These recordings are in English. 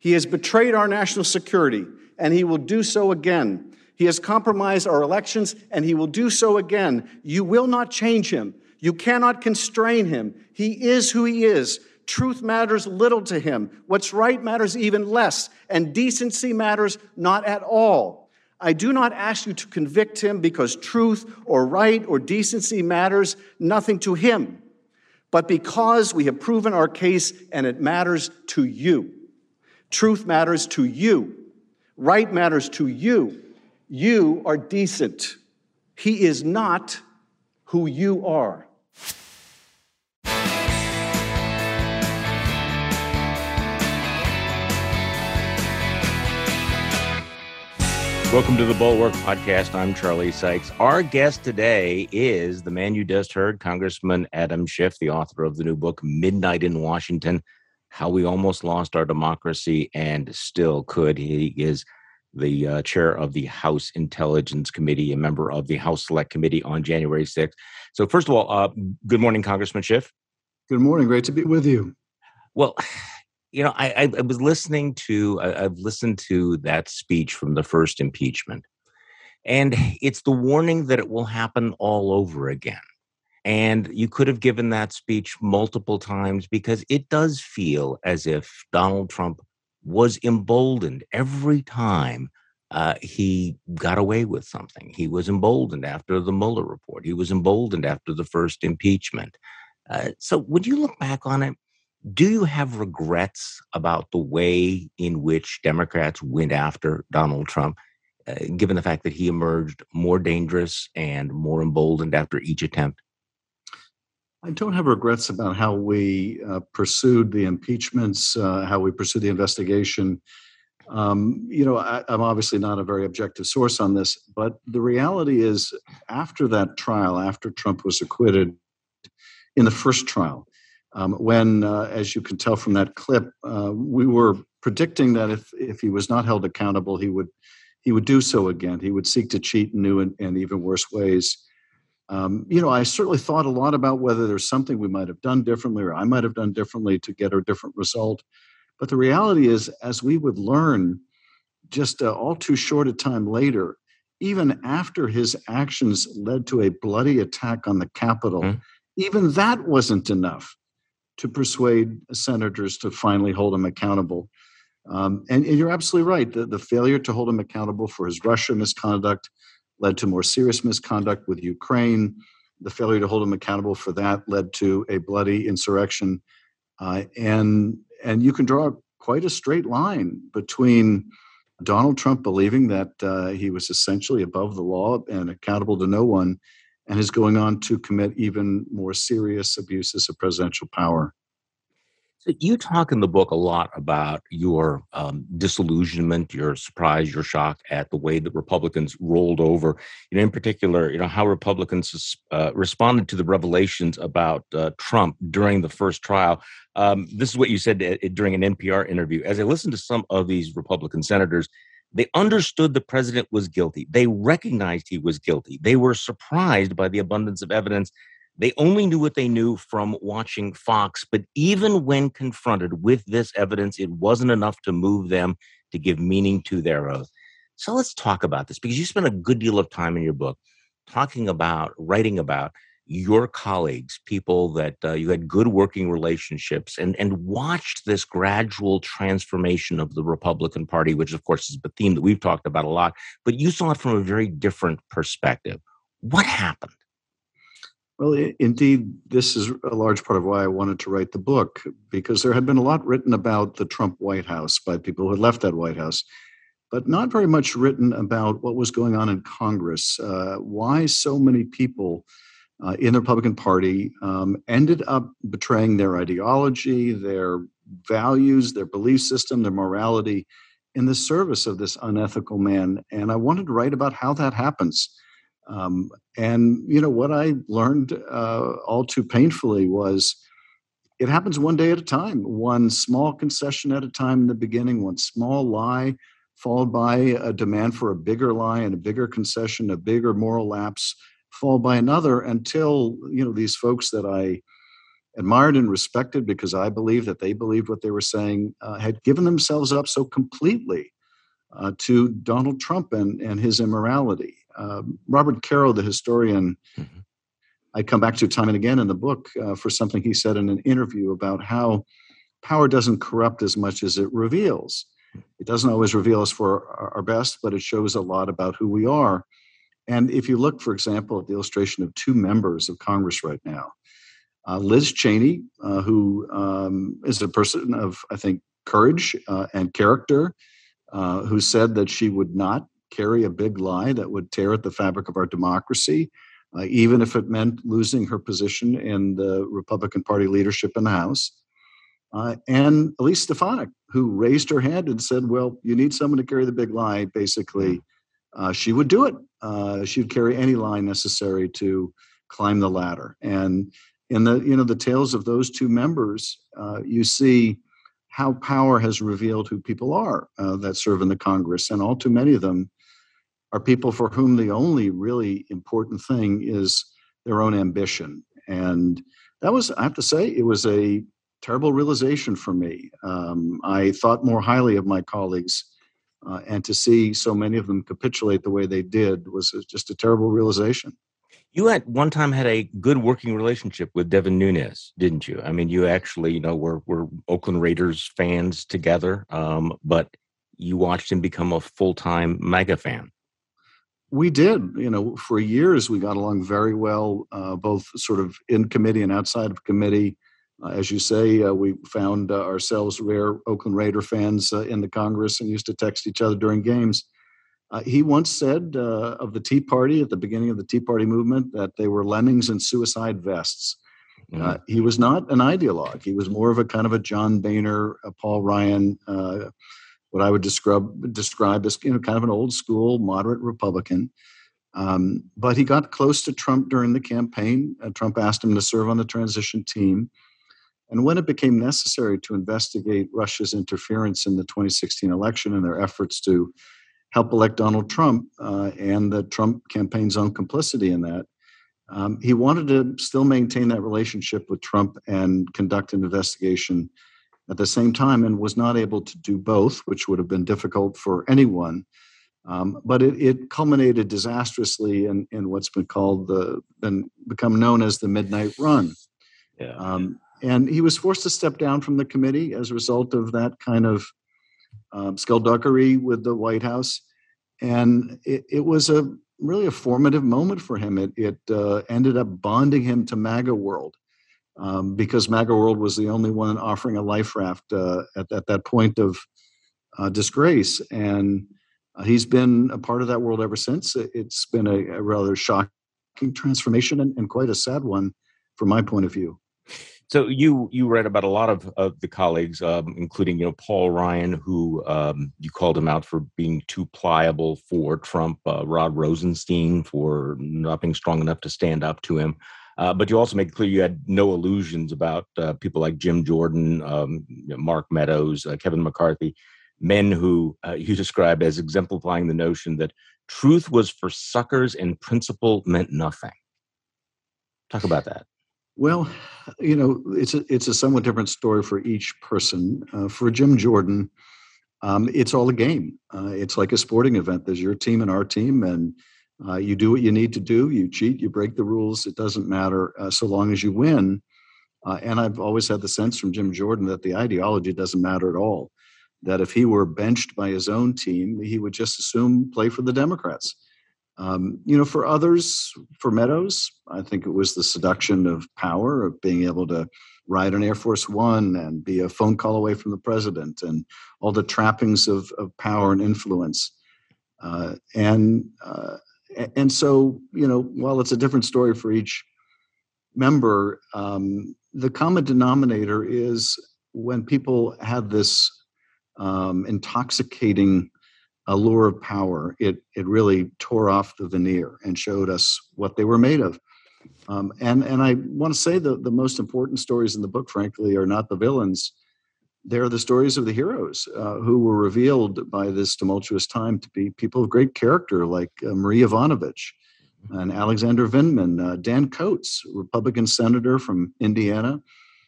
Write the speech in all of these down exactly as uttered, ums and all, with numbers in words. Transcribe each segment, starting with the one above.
He has betrayed our national security, and he will do so again. He has compromised our elections, and he will do so again. You will not change him. You cannot constrain him. He is who he is. Truth matters little to him. What's right matters even less, and decency matters not at all. I do not ask you to convict him because truth or right or decency matters nothing to him, but because we have proven our case and it matters to you. Truth matters to you. Right matters to you. You are decent. He is not who you are. Welcome to the Bulwark Podcast. I'm Charlie Sykes. Our guest today is the man you just heard, Congressman Adam Schiff, the author of the new book, Midnight in Washington, How We Almost Lost Our Democracy and Still Could. He is the uh, chair of the House Intelligence Committee, a member of the House Select Committee on January sixth. So first of all, uh, good morning, Congressman Schiff. Good morning. Great to be with you. Well, you know, I, I, I was listening to, I, I've listened to that speech from the first impeachment, and it's the warning that it will happen all over again. And you could have given that speech multiple times because it does feel as if Donald Trump was emboldened every time uh, he got away with something. He was emboldened after the Mueller report. He was emboldened after the first impeachment. Uh, so when you look back on it, do you have regrets about the way in which Democrats went after Donald Trump, uh, given the fact that he emerged more dangerous and more emboldened after each attempt? I don't have regrets about how we uh, pursued the impeachments, uh, how we pursued the investigation. Um, you know, I, I'm obviously not a very objective source on this, but the reality is after that trial, after Trump was acquitted in the first trial, Um, when, uh, as you can tell from that clip, uh, we were predicting that if if he was not held accountable, he would he would do so again. He would seek to cheat in new and, and even worse ways. Um, you know, I certainly thought a lot about whether there's something we might have done differently or I might have done differently to get a different result. But the reality is, as we would learn just uh, all too short a time later, even after his actions led to a bloody attack on the Capitol, mm-hmm. even that wasn't enough to persuade senators to finally hold him accountable. Um, and, and you're absolutely right. The, the failure to hold him accountable for his Russia misconduct led to more serious misconduct with Ukraine. The failure to hold him accountable for that led to a bloody insurrection. Uh, and, and you can draw quite a straight line between Donald Trump believing that uh, he was essentially above the law and accountable to no one, and is going on to commit even more serious abuses of presidential power. So you talk in the book a lot about your um, disillusionment, your surprise, your shock at the way that Republicans rolled over. You know, in particular, you know how Republicans uh, responded to the revelations about uh, Trump during the first trial. Um, this is what you said uh, during an N P R interview. As I listened to some of these Republican senators, they understood the president was guilty. They recognized he was guilty. They were surprised by the abundance of evidence. They only knew what they knew from watching Fox. But even when confronted with this evidence, it wasn't enough to move them to give meaning to their oath. So let's talk about this, because you spent a good deal of time in your book talking about, writing about your colleagues, people that uh, you had good working relationships, and, and watched this gradual transformation of the Republican Party, which, of course, is the theme that we've talked about a lot, but you saw it from a very different perspective. What happened? Well, I- indeed, this is a large part of why I wanted to write the book, because there had been a lot written about the Trump White House by people who had left that White House, but not very much written about what was going on in Congress, uh, why so many people Uh, in the Republican Party um, ended up betraying their ideology, their values, their belief system, their morality in the service of this unethical man. And I wanted to write about how that happens. Um, and, you know, what I learned uh, all too painfully was it happens one day at a time, one small concession at a time in the beginning, one small lie followed by a demand for a bigger lie and a bigger concession, a bigger moral lapse, followed by another, until, you know, these folks that I admired and respected because I believe that they believed what they were saying, uh, had given themselves up so completely uh, to Donald Trump and, and his immorality. Uh, Robert Caro, the historian, Mhm. I come back to time and again in the book uh, for something he said in an interview about how power doesn't corrupt as much as it reveals. It doesn't always reveal us for our best, but it shows a lot about who we are. And if you look, for example, at the illustration of two members of Congress right now, uh, Liz Cheney, uh, who um, is a person of, I think, courage uh, and character, uh, who said that she would not carry a big lie that would tear at the fabric of our democracy, uh, even if it meant losing her position in the Republican Party leadership in the House. Uh, and Elise Stefanik, who raised her hand and said, well, you need someone to carry the big lie. Basically, uh, she would do it. Uh, she'd carry any line necessary to climb the ladder. And in the, you know, the tales of those two members, uh, you see how power has revealed who people are uh, that serve in the Congress. And all too many of them are people for whom the only really important thing is their own ambition. And that was, I have to say, it was a terrible realization for me. Um, I thought more highly of my colleagues, uh, and to see so many of them capitulate the way they did was just a terrible realization. You at one time had a good working relationship with Devin Nunes, didn't you? I mean, you actually, you know, were, were Oakland Raiders fans together, um, but you watched him become a full-time MAGA fan. We did. You know, for years we got along very well, uh, both sort of in committee and outside of committee. Uh, as you say, uh, we found uh, ourselves rare Oakland Raider fans uh, in the Congress and used to text each other during games. Uh, he once said uh, of the Tea Party at the beginning of the Tea Party movement that they were lemmings in suicide vests. Mm-hmm. Uh, he was not an ideologue. He was more of a kind of a John Boehner, a Paul Ryan, uh, what I would describe describe as, you know, kind of an old school moderate Republican. Um, but he got close to Trump during the campaign. Uh, Trump asked him to serve on the transition team. And when it became necessary to investigate Russia's interference in the twenty sixteen election and their efforts to help elect Donald Trump uh, and the Trump campaign's own complicity in that, um, he wanted to still maintain that relationship with Trump and conduct an investigation at the same time, and was not able to do both, which would have been difficult for anyone. Um, but it, it culminated disastrously in, in what's been called the, been become known as the Midnight Run. Yeah. Um, and he was forced to step down from the committee as a result of that kind of um, skullduggery with the White House. And it, it was a really a formative moment for him. It, it uh, ended up bonding him to MAGA World. Um, because MAGA World was the only one offering a life raft uh, at, at that point of uh, disgrace. And uh, he's been a part of that world ever since. It's been a, a rather shocking transformation and, and quite a sad one from my point of view. So you you read about a lot of, of the colleagues, um, including, you know, Paul Ryan, who um, you called him out for being too pliable for Trump, uh, Rod Rosenstein for not being strong enough to stand up to him. Uh, but you also make it clear you had no illusions about uh, people like Jim Jordan, um, Mark Meadows, uh, Kevin McCarthy, men who uh, you describe as exemplifying the notion that truth was for suckers and principle meant nothing. Talk about that. Well, you know, it's a, it's a somewhat different story for each person. Uh, for Jim Jordan, um, it's all a game. Uh, it's like a sporting event. There's your team and our team, and Uh, you do what you need to do. You cheat, you break the rules. It doesn't matter uh, so long as you win. Uh, and I've always had the sense from Jim Jordan that the ideology doesn't matter at all. That if he were benched by his own team, he would just assume play for the Democrats. Um, you know, for others, for Meadows, I think it was the seduction of power, of being able to ride an Air Force One and be a phone call away from the president, and all the trappings of, of power and influence. Uh, and uh, And so, you know, while it's a different story for each member, um, the common denominator is when people had this um, intoxicating allure of power, it it really tore off the veneer and showed us what they were made of. Um, and and I want to say that the most important stories in the book, frankly, are not the villains. They're the stories of the heroes uh, who were revealed by this tumultuous time to be people of great character, like uh, Marie Yovanovitch and Alexander Vindman, uh, Dan Coates, Republican senator from Indiana,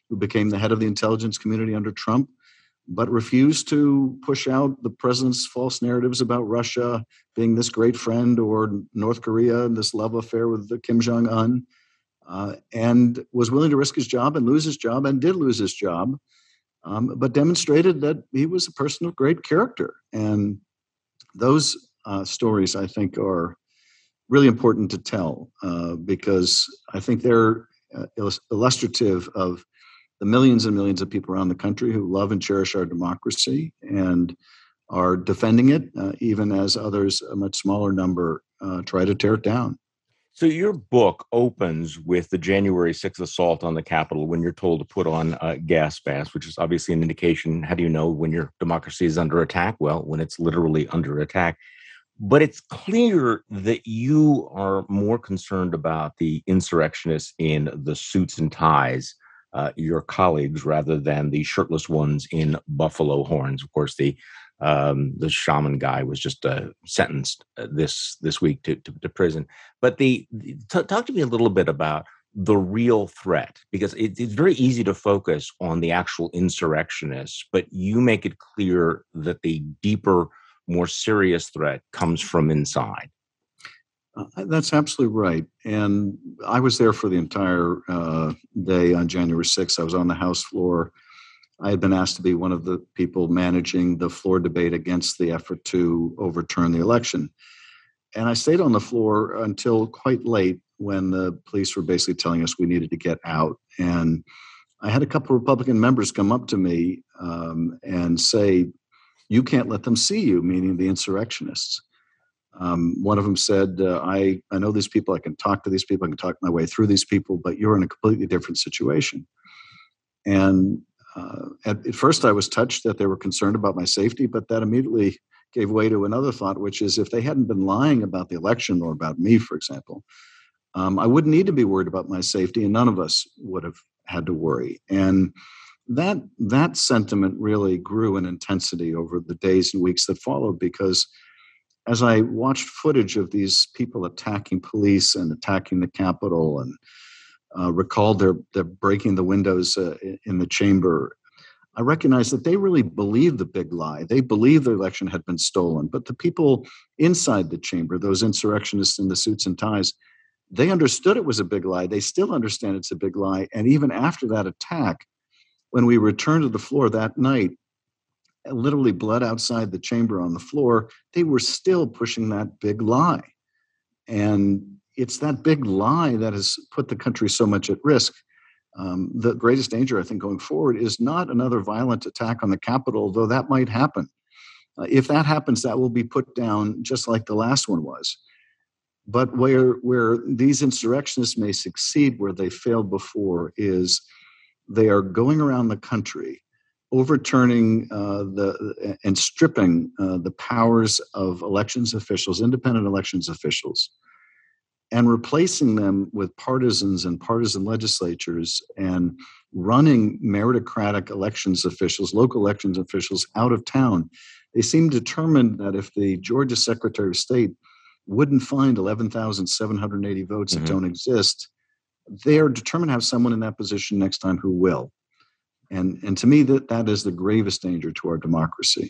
who became the head of the intelligence community under Trump, but refused to push out the president's false narratives about Russia being this great friend or North Korea and this love affair with the Kim Jong-un, uh, and was willing to risk his job and lose his job and did lose his job, um, but demonstrated that he was a person of great character. And those uh, stories, I think, are really important to tell uh, because I think they're uh, illustrative of the millions and millions of people around the country who love and cherish our democracy and are defending it, uh, even as others, a much smaller number, uh, try to tear it down. So your book opens with the January sixth assault on the Capitol when you're told to put on uh, gas masks, which is obviously an indication. How do you know when your democracy is under attack? Well, when it's literally under attack. But it's clear that you are more concerned about the insurrectionists in the suits and ties, uh, your colleagues, rather than the shirtless ones in buffalo horns. Of course, the um, the shaman guy was just uh, sentenced uh, this this week to, to, to prison. But the, the t- talk to me a little bit about the real threat, because it, it's very easy to focus on the actual insurrectionists, but you make it clear that the deeper, more serious threat comes from inside. Uh, that's absolutely right. And I was there for the entire uh, day on January sixth. I was on the House floor. I had been asked to be one of the people managing the floor debate against the effort to overturn the election. And I stayed on the floor until quite late when the police were basically telling us we needed to get out. And I had a couple of Republican members come up to me um, and say, "You can't let them see you," meaning the insurrectionists. Um, one of them said, uh, I, I know these people, I can talk to these people, I can talk my way through these people, but you're in a completely different situation. And uh, at, at first I was touched that they were concerned about my safety, but that immediately gave way to another thought, which is if they hadn't been lying about the election or about me, for example, um, I wouldn't need to be worried about my safety, and none of us would have had to worry. And that that sentiment really grew in intensity over the days and weeks that followed, because as I watched footage of these people attacking police and attacking the Capitol and uh, recalled their, their breaking the windows uh, in the chamber, I recognized that they really believed the big lie. They believed the election had been stolen. But the people inside the chamber, those insurrectionists in the suits and ties, they understood it was a big lie. They still understand it's a big lie. And even after that attack, when we returned to the floor that night, literally blood outside the chamber on the floor, they were still pushing that big lie. And it's that big lie that has put the country so much at risk. Um, the greatest danger, I think, going forward is not another violent attack on the Capitol, though that might happen. Uh, if that happens, that will be put down just like the last one was. But where, where these insurrectionists may succeed where they failed before is they are going around the country overturning uh, the and stripping uh, the powers of elections officials, independent elections officials, and replacing them with partisans and partisan legislatures and running meritocratic elections officials, local elections officials out of town. They seem determined that if the Georgia Secretary of State wouldn't find eleven thousand seven hundred eighty votes mm-hmm. that don't exist, they are determined to have someone in that position next time who will. And and to me, that, that is the gravest danger to our democracy.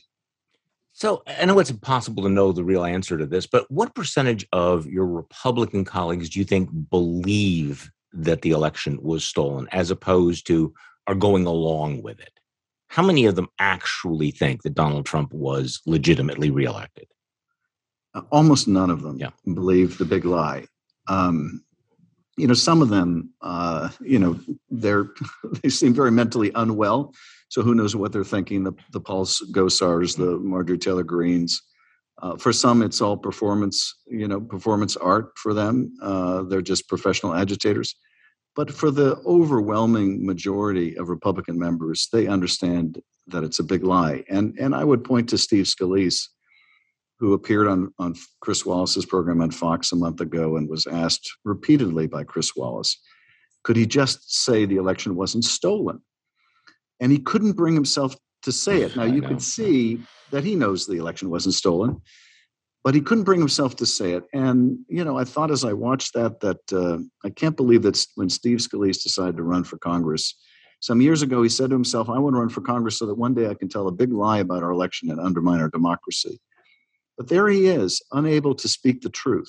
So I know it's impossible to know the real answer to this, but what percentage of your Republican colleagues do you think believe that the election was stolen as opposed to are going along with it? How many of them actually think that Donald Trump was legitimately reelected? Uh, almost none of them yeah. believe the big lie. Um, You know, some of them, uh, you know, they're they seem very mentally unwell. So who knows what they're thinking? The the Paul Gosars, the Marjorie Taylor Greens. Uh, for some, it's all performance, you know, performance art for them. Uh, they're just professional agitators. But for the overwhelming majority of Republican members, they understand that it's a big lie. And and I would point to Steve Scalise, who appeared on, on Chris Wallace's program on Fox a month ago and was asked repeatedly by Chris Wallace, could he just say the election wasn't stolen? And he couldn't bring himself to say it. Now, you could see that he knows the election wasn't stolen, but he couldn't bring himself to say it. And, you know, I thought as I watched that, that uh, I can't believe that when Steve Scalise decided to run for Congress, Some years ago, he said to himself, I want to run for Congress so that one day I can tell a big lie about our election and undermine our democracy. But there he is, unable to speak the truth.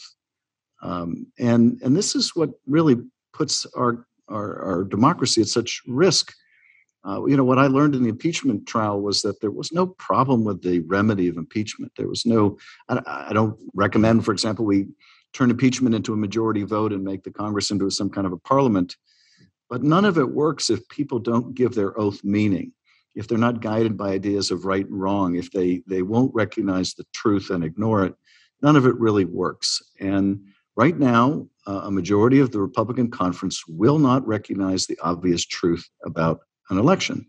Um, and, and this is what really puts our, our, our democracy at such risk. Uh, you know, what I learned in the impeachment trial was that there was no problem with the remedy of impeachment. There was no, I, I don't recommend, for example, we turn impeachment into a majority vote and make the Congress into some kind of a parliament. But none of it works if people don't give their oath meaning, if they're not guided by ideas of right and wrong, if they, they won't recognize the truth and ignore it. None of it really works. And right now, uh, a majority of the Republican conference will not recognize the obvious truth about an election.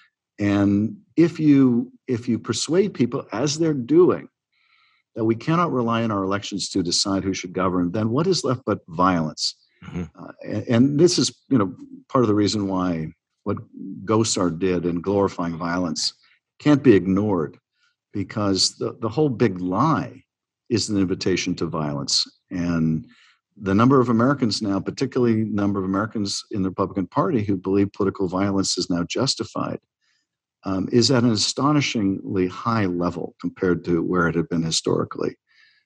And if you if you persuade people, as they're doing, that we cannot rely on our elections to decide who should govern, then what is left but violence? Mm-hmm. Uh, and, and this is, you know, part of the reason why what Gosar did in glorifying violence can't be ignored, because the, the whole big lie is an invitation to violence. And the number of Americans now, particularly the number of Americans in the Republican Party who believe political violence is now justified, um, is at an astonishingly high level compared to where it had been historically.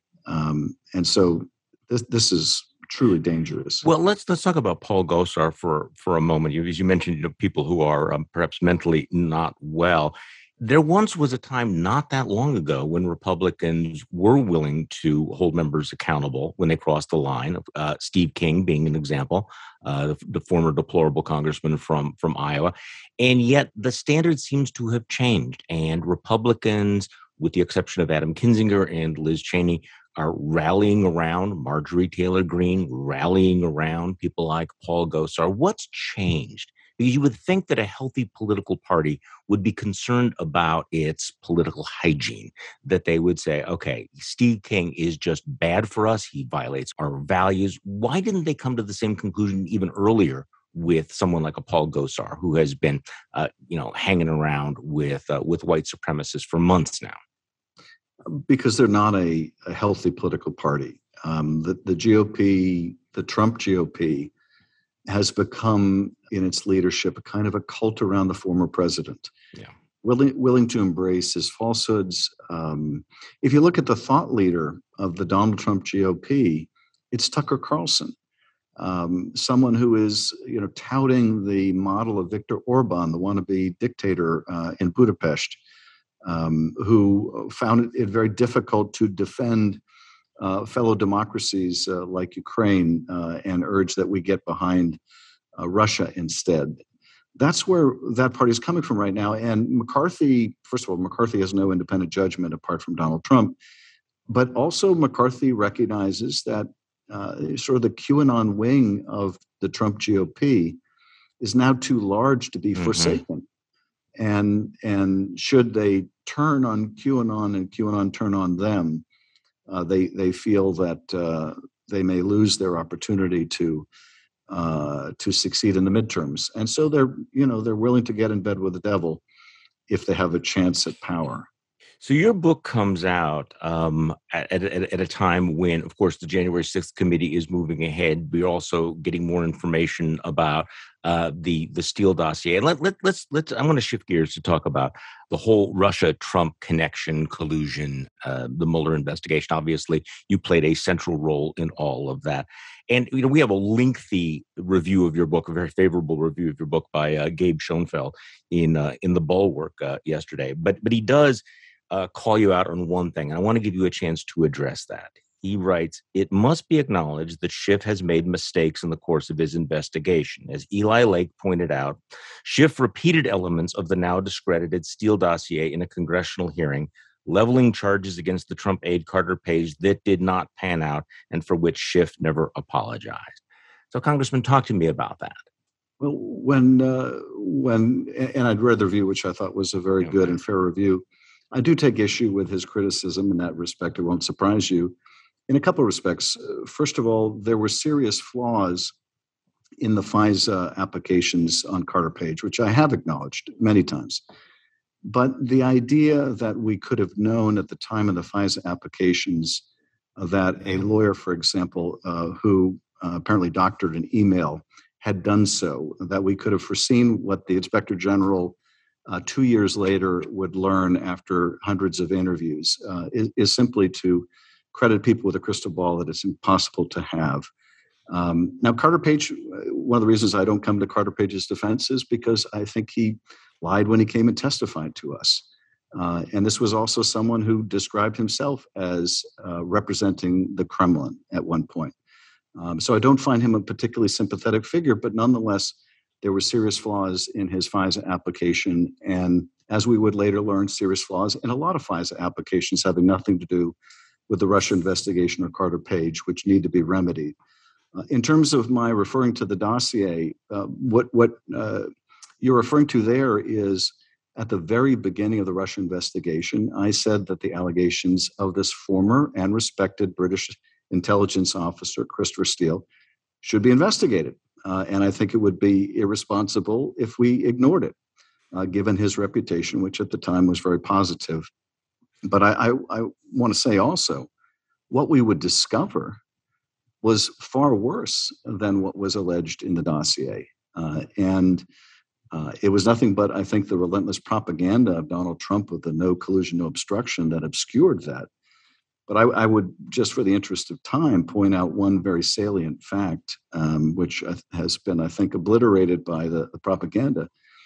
Um, and so this, this is truly dangerous. Well, let's let's talk about Paul Gosar for for a moment. You, as you mentioned, you know, people who are um, perhaps mentally not well. There once was a time not that long ago when Republicans were willing to hold members accountable when they crossed the line. Uh, Steve King being an example, uh, the, the former deplorable congressman from from Iowa, and yet the standard seems to have changed, and Republicans, with the exception of Adam Kinzinger and Liz Cheney, are rallying around Marjorie Taylor Greene, rallying around people like Paul Gosar. What's changed? Because you would think that a healthy political party would be concerned about its political hygiene, that they would say, okay, Steve King is just bad for us. He violates our values. Why didn't they come to the same conclusion even earlier with someone like a Paul Gosar, who has been, uh, you know, hanging around with uh, with white supremacists for months now? Because they're not a, a healthy political party. Um, the, the G O P, the Trump G O P, has become in its leadership a kind of a cult around the former president. Yeah. Willing, willing to embrace his falsehoods. Um, if you look at the thought leader of the Donald Trump G O P, it's Tucker Carlson, um, someone who is, you know, touting the model of Viktor Orban, the wannabe dictator uh, in Budapest, um, who found it very difficult to defend uh, fellow democracies uh, like Ukraine uh, and urge that we get behind uh, Russia instead. That's where that party is coming from right now. And McCarthy, first of all, McCarthy has no independent judgment apart from Donald Trump. But also McCarthy recognizes that uh, sort of the QAnon wing of the Trump G O P is now too large to be mm-hmm. forsaken. And, and should they turn on QAnon and QAnon turn on them, uh, they, they feel that uh, they may lose their opportunity to Uh, to succeed in the midterms. And so they're, you know, they're willing to get in bed with the devil if they have a chance at power. So your book comes out um, at, at, at a time when, of course, the January sixth committee is moving ahead. We're also getting more information about uh, the the Steele dossier. And let, let, let's let's. I'm going to shift gears to talk about the whole Russia-Trump connection, collusion, uh, the Mueller investigation. Obviously, you played a central role in all of that. And you know, we have a lengthy review of your book, a very favorable review of your book by uh, Gabe Schoenfeld in uh, in the Bulwark uh, yesterday. But but he does uh, call you out on one thing, and I want to give you a chance to address that. He writes, "It must be acknowledged that Schiff has made mistakes in the course of his investigation. As Eli Lake pointed out, Schiff repeated elements of the now discredited Steele dossier in a congressional hearing, leveling charges against the Trump aide Carter Page that did not pan out and for which Schiff never apologized." So, Congressman, talk to me about that. Well, when, uh, when, and I'd read the review, which I thought was a very okay. good and fair review. I do take issue with his criticism in that respect. It won't surprise you. In a couple of respects. First of all, there were serious flaws in the FISA applications on Carter Page, which I have acknowledged many times. But the idea that we could have known at the time of the FISA applications uh, that a lawyer, for example, uh, who uh, apparently doctored an email had done so, that we could have foreseen what the Inspector General uh, two years later would learn after hundreds of interviews, uh, is, is simply to credit people with a crystal ball that it's impossible to have. Um, now, Carter Page, one of the reasons I don't come to Carter Page's defense is because I think he lied when he came and testified to us. Uh, and this was also someone who described himself as uh, representing the Kremlin at one point. Um, so I don't find him a particularly sympathetic figure, but nonetheless, there were serious flaws in his FISA application. And as we would later learn, serious flaws in a lot of FISA applications having nothing to do with the Russia investigation or Carter Page, which need to be remedied. Uh, in terms of my referring to the dossier, uh, what, what uh, you're referring to there is at the very beginning of the Russia investigation, I said that the allegations of this former and respected British intelligence officer, Christopher Steele, should be investigated. Uh, and I think it would be irresponsible if we ignored it, uh, given his reputation, which at the time was very positive. But I, I, I want to say also, what we would discover was far worse than what was alleged in the dossier. Uh, and uh, it was nothing but, I think, the relentless propaganda of Donald Trump with the no collusion, no obstruction that obscured that. But I, I would, just for the interest of time, point out one very salient fact, um, which has been, I think, obliterated by the, the propaganda.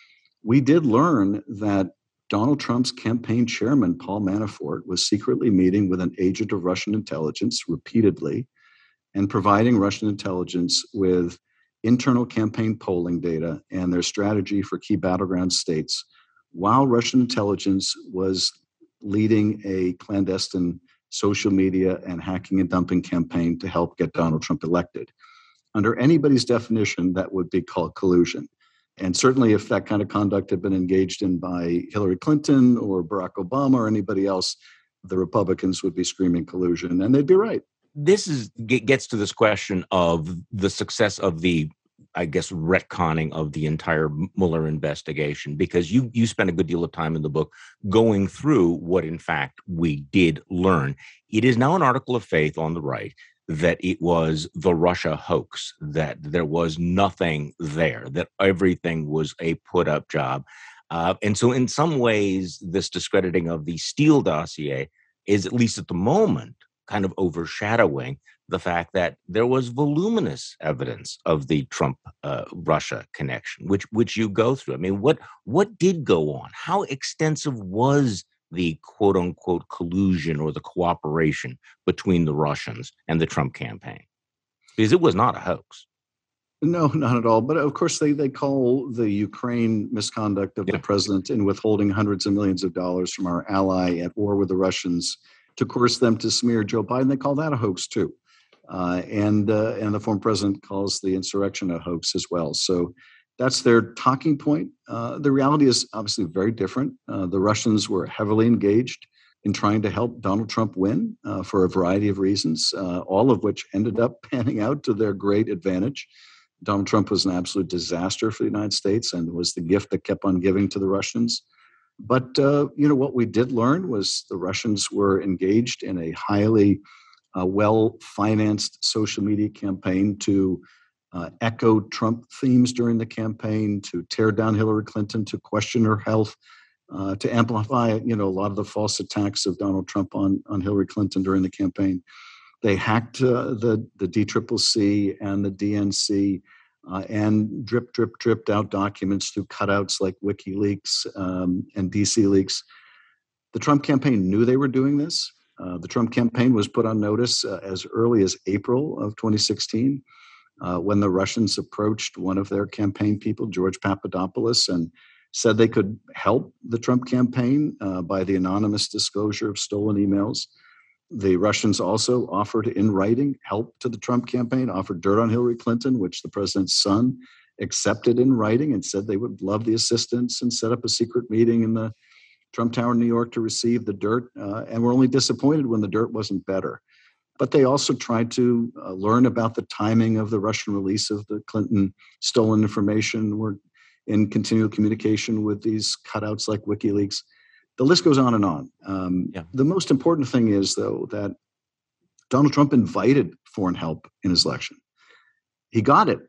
We did learn that Donald Trump's campaign chairman, Paul Manafort, was secretly meeting with an agent of Russian intelligence repeatedly and providing Russian intelligence with internal campaign polling data and their strategy for key battleground states, while Russian intelligence was leading a clandestine social media and hacking and dumping campaign to help get Donald Trump elected. Under anybody's definition, that would be called collusion. And certainly if that kind of conduct had been engaged in by Hillary Clinton or Barack Obama or anybody else, the Republicans would be screaming collusion, and they'd be right. This is gets to this question of the success of the, I guess, retconning of the entire Mueller investigation, because you you spend a good deal of time in the book going through what, in fact, we did learn. It is now an article of faith on the right that it was the Russia hoax, that there was nothing there, that everything was a put-up job. Uh, and so in some ways, this discrediting of the Steele dossier is, at least at the moment, kind of overshadowing the fact that there was voluminous evidence of the Trump-Russia uh, connection, which which you go through. I mean, what what did go on? How extensive was the quote-unquote collusion or the cooperation between the Russians and the Trump campaign? Because it was not a hoax. No, not at all. But of course, they, they call the Ukraine misconduct of yeah. the president in withholding hundreds of millions of dollars from our ally at war with the Russians to coerce them to smear Joe Biden. They call that a hoax too. Uh, and uh, and the former president calls the insurrection a hoax as well. So that's their talking point. Uh, the reality is obviously very different. Uh, the Russians were heavily engaged in trying to help Donald Trump win uh, for a variety of reasons, uh, all of which ended up panning out to their great advantage. Donald Trump was an absolute disaster for the United States and was the gift that kept on giving to the Russians. But, uh, you know, what we did learn was the Russians were engaged in a highly uh, well-financed social media campaign to uh, echo Trump themes during the campaign, to tear down Hillary Clinton, to question her health, uh, to amplify, you know, a lot of the false attacks of Donald Trump on, on Hillary Clinton during the campaign. They hacked uh, the, the D C C C and the D N C uh, and drip, drip, dripped out documents through cutouts like WikiLeaks um, and D C Leaks. The Trump campaign knew they were doing this. Uh, the Trump campaign was put on notice uh, as early as April of twenty sixteen uh, when the Russians approached one of their campaign people, George Papadopoulos, and said they could help the Trump campaign uh, by the anonymous disclosure of stolen emails. The Russians also offered in writing help to the Trump campaign, offered dirt on Hillary Clinton, which the president's son accepted in writing and said they would love the assistance, and set up a secret meeting in the Trump Tower in New York to receive the dirt, uh, and were only disappointed when the dirt wasn't better. But they also tried to uh, learn about the timing of the Russian release of the Clinton stolen information. We're in continual communication with these cutouts like WikiLeaks. The list goes on and on. Um, yeah. The most important thing is, though, that Donald Trump invited foreign help in his election. He got it.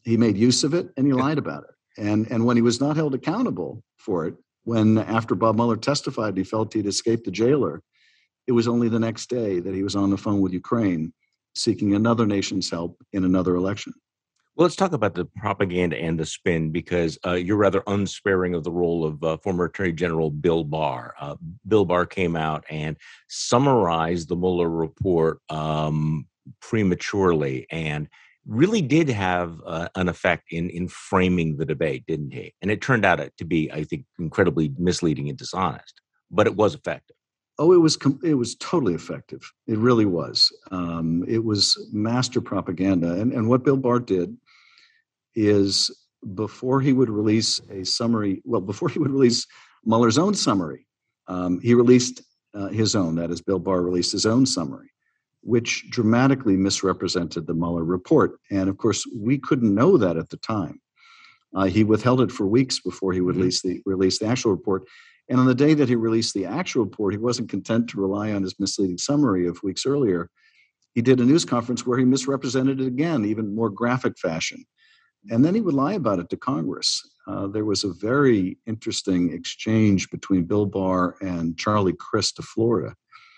he made use of it and he lied about it. And, and when he was not held accountable for it, when after Bob Mueller testified, he felt he'd escaped the jailer, it was only the next day that he was on the phone with Ukraine seeking another nation's help in another election. Well, let's talk about the propaganda and the spin, because uh, you're rather unsparing of the role of uh, former Attorney General Bill Barr. Uh, Bill Barr came out and summarized the Mueller report um, prematurely and really did have uh, an effect in, in framing the debate, didn't he? And it turned out to be, I think, incredibly misleading and dishonest, but it was effective. Oh, it was it was totally effective. It really was. Um, it was master propaganda. And, and what Bill Barr did is, before he would release a summary, well, before he would release Mueller's own summary, um, he released uh, his own, that is, Bill Barr released his own summary, which dramatically misrepresented the Mueller report. And of course, we couldn't know that at the time. Uh, he withheld it for weeks before he would Mm-hmm. release the release the actual report. And on the day that he released the actual report, he wasn't content to rely on his misleading summary of weeks earlier. He did a news conference where he misrepresented it again, even more graphic fashion. And then he would lie about it to Congress. Uh, there was a very interesting exchange between Bill Barr and Charlie Crist of Florida,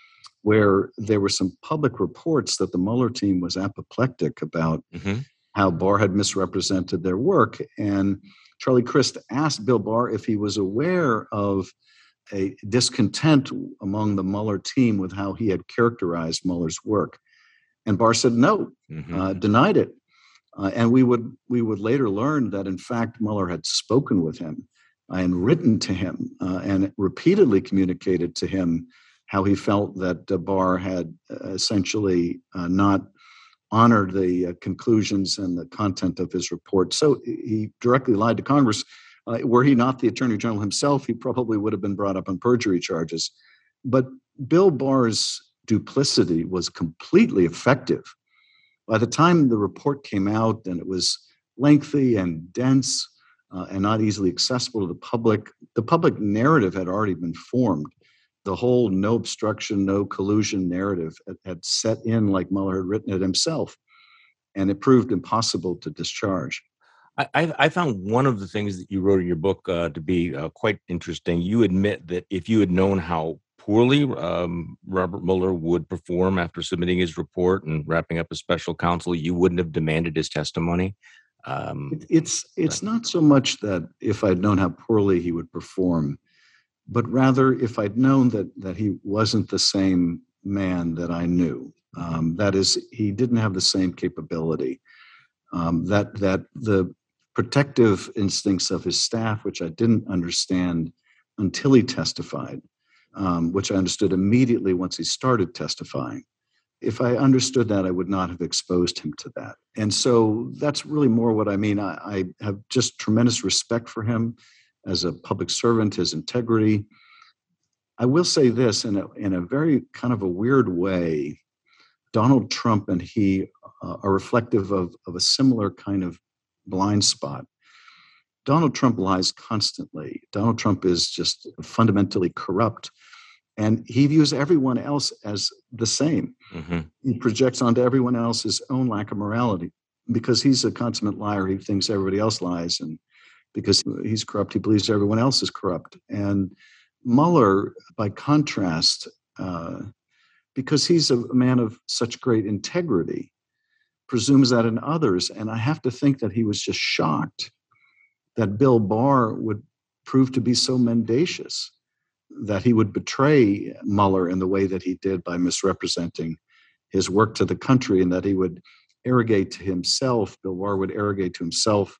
where there were some public reports that the Mueller team was apoplectic about Mm-hmm. how Barr had misrepresented their work. And Charlie Crist asked Bill Barr if he was aware of a discontent among the Mueller team with how he had characterized Mueller's work. And Barr said no, Mm-hmm. uh, denied it. Uh, and we would we would later learn that, in fact, Mueller had spoken with him and written to him uh, and repeatedly communicated to him how he felt that uh, Barr had uh, essentially uh, not honored the uh, conclusions and the content of his report. So he directly lied to Congress. Uh, were he not the Attorney General himself, he probably would have been brought up on perjury charges. But Bill Barr's duplicity was completely effective. By the time the report came out and it was lengthy and dense uh, and not easily accessible to the public, the public narrative had already been formed. The whole no obstruction, no collusion narrative had, had set in like Mueller had written it himself, and it proved impossible to discharge. I, I I found one of the things that you wrote in your book uh, to be uh, quite interesting. You admit that if you had known how poorly um, Robert Mueller would perform after submitting his report and wrapping up a special counsel, you wouldn't have demanded his testimony. Um, It, it's it's not so much that if I'd known how poorly he would perform, but rather if I'd known that that he wasn't the same man that I knew. Um, that is, he didn't have the same capability. Um, that that the protective instincts of his staff, which I didn't understand until he testified, um, which I understood immediately once he started testifying. If I understood that, I would not have exposed him to that. And so that's really more what I mean. I, I have just tremendous respect for him as a public servant, his integrity. I will say this in a, in a very kind of a weird way. Donald Trump and he uh, are reflective of, of a similar kind of blind spot. Donald Trump lies constantly. Donald Trump is just fundamentally corrupt, and he views everyone else as the same. mm-hmm. He projects onto everyone else his own lack of morality. Because he's a consummate liar, he thinks everybody else lies, and because he's corrupt, he believes everyone else is corrupt. And Mueller, by contrast, uh, because he's a man of such great integrity, presumes that in others. And I have to think that he was just shocked that Bill Barr would prove to be so mendacious, that he would betray Mueller in the way that he did by misrepresenting his work to the country, and that he would arrogate to himself, Bill Barr would arrogate to himself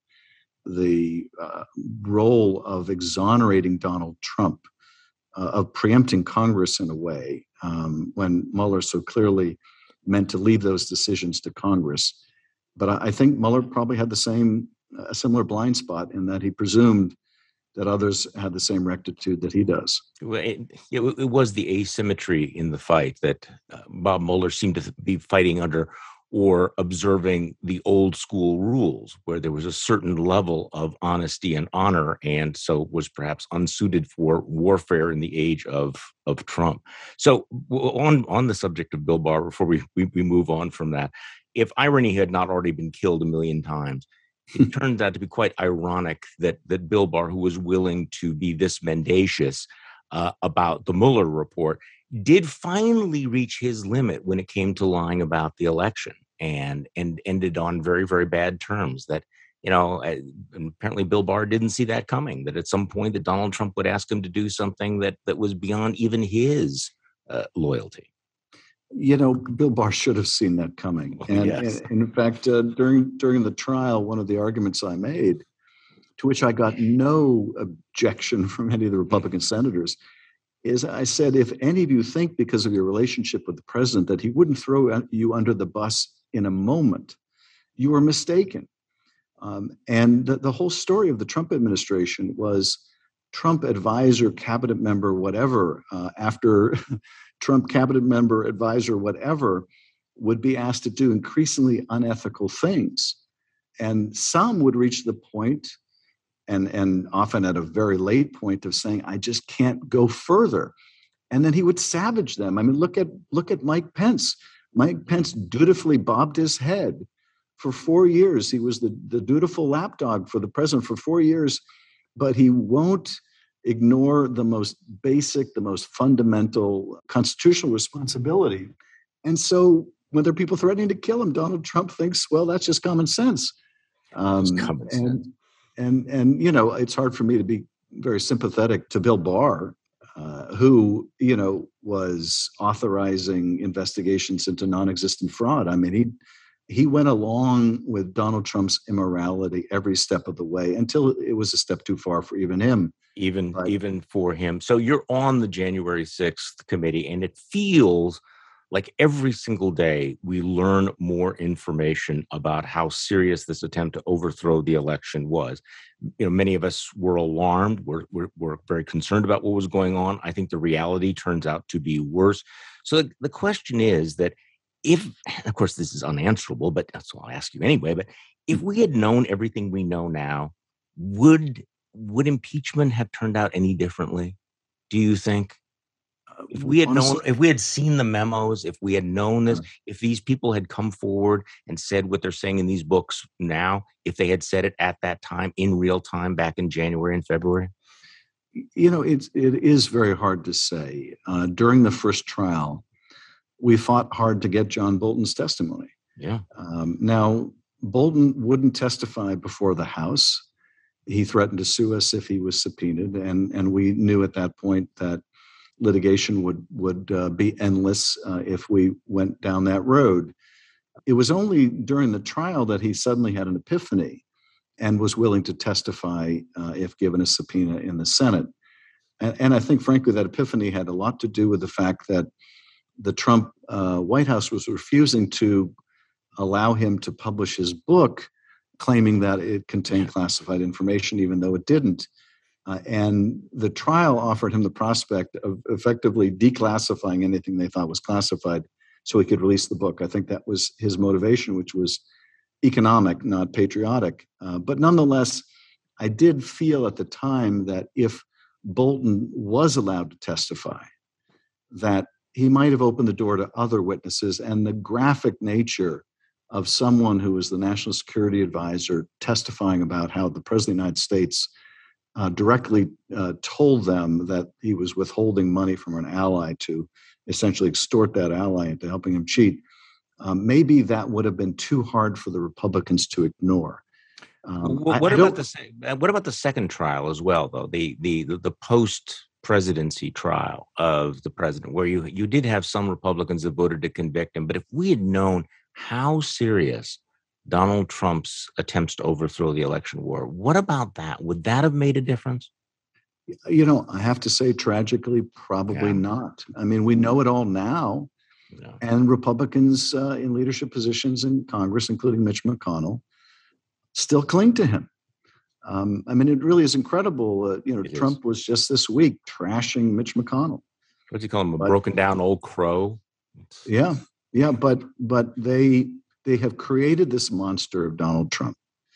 the uh, role of exonerating Donald Trump, uh, of preempting Congress in a way, um, when Mueller so clearly meant to leave those decisions to Congress. But I, I think Mueller probably had the same, a similar blind spot in that he presumed that others had the same rectitude that he does. Well, It, it, it was the asymmetry in the fight that uh, Bob Mueller seemed to be fighting under, or observing the old school rules, where there was a certain level of honesty and honor, and so was perhaps unsuited for warfare in the age of of Trump. So on on the subject of Bill Barr, before we, we we move on from that, if irony had not already been killed a million times, it turns out to be quite ironic that that Bill Barr, who was willing to be this mendacious uh, about the Mueller report, did finally reach his limit when it came to lying about the election, and and ended on very, very bad terms. That, you know, uh, and apparently Bill Barr didn't see that coming. That at some point that Donald Trump would ask him to do something that that was beyond even his uh, loyalty. You know, Bill Barr should have seen that coming. And, Yes. and in fact, uh, during during the trial, one of the arguments I made, to which I got no objection from any of the Republican senators, is I said, if any of you think because of your relationship with the president that he wouldn't throw you under the bus in a moment, you are mistaken. Um, and the, the whole story of the Trump administration was Trump advisor, cabinet member, whatever, uh, after Trump cabinet member, advisor, whatever, would be asked to do increasingly unethical things. And some would reach the point, and, and often at a very late point, of saying, I just can't go further. And then he would savage them. I mean, look at look at Mike Pence. Mike Pence dutifully bobbed his head for four years. He was the, the dutiful lapdog for the president for four years, but he won't ignore the most basic, the most fundamental constitutional responsibility. And so when there are people threatening to kill him, Donald Trump thinks, well, that's just common sense. Um, It's common and, sense. and, and, you know, it's hard for me to be very sympathetic to Bill Barr, uh, who, you know, was authorizing investigations into non-existent fraud. I mean, he he went along with Donald Trump's immorality every step of the way until it was a step too far for even him. Even Right. even for him. So you're on the January sixth committee, and it feels like every single day we learn more information about how serious this attempt to overthrow the election was. You know, many of us were alarmed. We're, we're, we're very concerned about what was going on. I think the reality turns out to be worse. So the, the question is that if, of course, this is unanswerable, but so I'll ask you anyway, but if we had known everything we know now, would would impeachment have turned out any differently? Do you think? If we had known, Honestly, if we had seen the memos, if we had known this, Sure. if these people had come forward and said what they're saying in these books now, if they had said it at that time in real time back in January and February? you know, it's it is very hard to say. Uh, during the first trial, we fought hard to get John Bolton's testimony. Yeah. Um, now, Bolton wouldn't testify before the House. He threatened to sue us if he was subpoenaed, and and we knew at that point that litigation would would uh, be endless uh, if we went down that road. It was only during the trial that he suddenly had an epiphany and was willing to testify uh, if given a subpoena in the Senate. And, and I think, frankly, that epiphany had a lot to do with the fact that the Trump uh, White House was refusing to allow him to publish his book, claiming that it contained Yeah. classified information, even though it didn't. Uh, and the trial offered him the prospect of effectively declassifying anything they thought was classified so he could release the book. I think that was his motivation, which was economic, not patriotic. Uh, but nonetheless, I did feel at the time that if Bolton was allowed to testify, that he might have opened the door to other witnesses, and the graphic nature of someone who was the national security advisor testifying about how the president of the United States uh, directly uh, told them that he was withholding money from an ally to essentially extort that ally into helping him cheat. Um, maybe that would have been too hard for the Republicans to ignore. Um, What, I- what I about don't- the se- uh, what about the second trial as well, though? The the the, the post presidency trial of the president, where you you did have some Republicans that voted to convict him. But if we had known how serious Donald Trump's attempts to overthrow the election were, what about that? Would that have made a difference? You know, I have to say, tragically, probably Yeah. not. I mean, we know it all now. No. And Republicans uh, in leadership positions in Congress, including Mitch McConnell, still cling to him. Um, I mean, it really is incredible. Uh, you know, It is. Trump was just this week trashing Mitch McConnell. What do you call him? A But- broken down old crow? It's- Yeah, yeah, but but they they have created this monster of Donald Trump,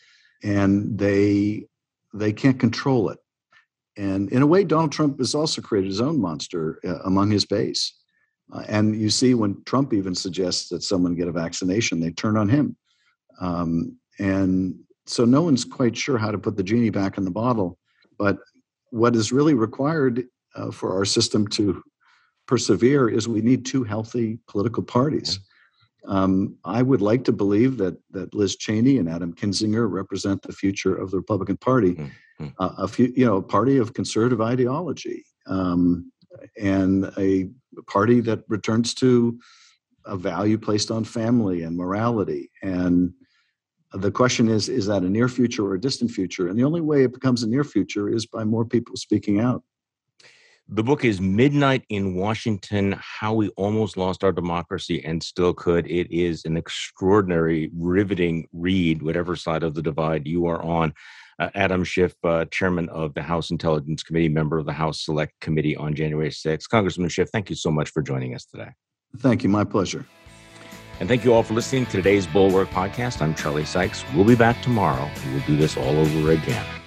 and they they can't control it. And in a way, Donald Trump has also created his own monster uh, among his base. Uh, and you see, when Trump even suggests that someone get a vaccination, they turn on him. Um, and So no one's quite sure how to put the genie back in the bottle. But what is really required uh, for our system to persevere is we need two healthy political parties. Um, I would like to believe that that Liz Cheney and Adam Kinzinger represent the future of the Republican Party, mm-hmm. uh, a few, you know, a party of conservative ideology, um, and a party that returns to a value placed on family and morality. And the question is, is that a near future or a distant future? And the only way it becomes a near future is by more people speaking out. The book is Midnight in Washington, How We Almost Lost Our Democracy and Still Could. It is an extraordinary, riveting read, whatever side of the divide you are on. Uh, Adam Schiff, uh, chairman of the House Intelligence Committee, member of the House Select Committee on January sixth. Congressman Schiff, thank you so much for joining us today. Thank you. My pleasure. And thank you all for listening to today's Bulwark Podcast. I'm Charlie Sykes. We'll be back tomorrow. We'll do this all over again.